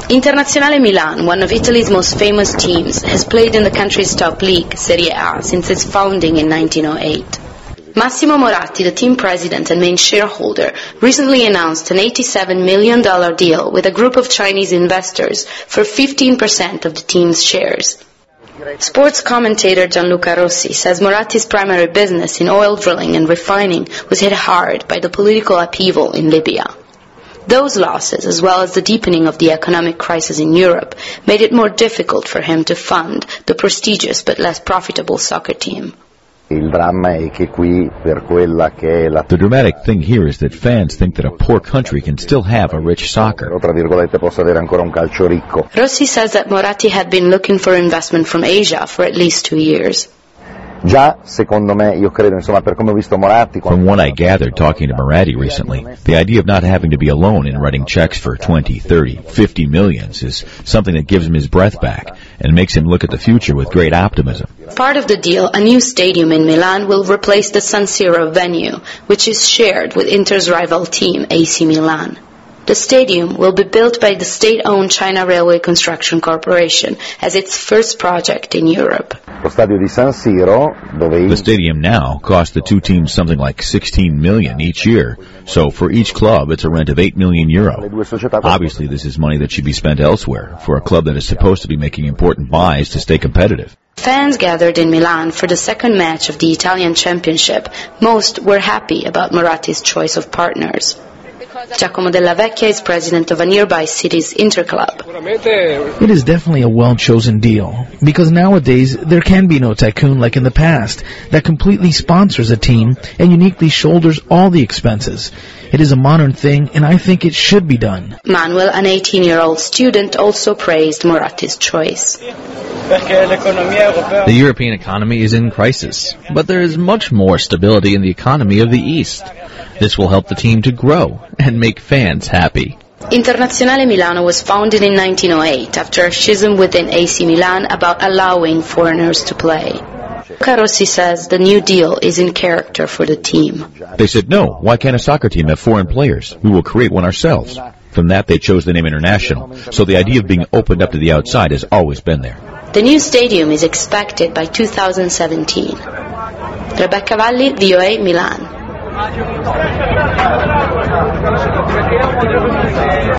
Internazionale Milan, one of Italy's most famous teams, has played in the country's top league, Serie A, since its founding in 1908. Massimo Moratti, the team president and main shareholder, recently announced an $87 million deal with a group of Chinese investors for 15% of the team's shares. Sports commentator Gianluca Rossi says Moratti's primary business in oil drilling and refining was hit hard by the political upheaval in Libya. Those losses, as well as the deepening of the economic crisis in Europe, made it more difficult for him to fund the prestigious but less profitable soccer team. The dramatic thing here is that fans think that a poor country can still have a rich soccer. Rossi says that Moratti had been looking for investment from Asia for at least 2 years. From what I gathered talking to Moratti recently, the idea of not having to be alone in writing checks for 20, 30, 50 millions is something that gives him his breath back and makes him look at the future with great optimism. Part of the deal, a new stadium in Milan will replace the San Siro venue, which is shared with Inter's rival team, AC Milan. The stadium will be built by the state-owned China Railway Construction Corporation as its first project in Europe. The stadium now costs the two teams something like 16 million each year, so for each club it's a rent of 8 million euro. Obviously this is money that should be spent elsewhere for a club that is supposed to be making important buys to stay competitive. Fans gathered in Milan for the second match of the Italian Championship. Most were happy about Moratti's choice of partners. Giacomo Della Vecchia is president of a nearby city's Interclub. It is definitely a well-chosen deal, because nowadays there can be no tycoon like in the past that completely sponsors a team and uniquely shoulders all the expenses. It is a modern thing, and I think it should be done. Manuel, an 18-year-old student, also praised Moratti's choice. The European economy is in crisis, but there is much more stability in the economy of the East. This will help the team to grow and make fans happy. Internazionale Milano was founded in 1908 after a schism within AC Milan about allowing foreigners to play. Luca Rossi says the new deal is in character for the team. They said, no, why can't a soccer team have foreign players? We will create one ourselves. From that, they chose the name International. So the idea of being opened up to the outside has always been there. The new stadium is expected by 2017. Rebecca Valli, VOA Milan.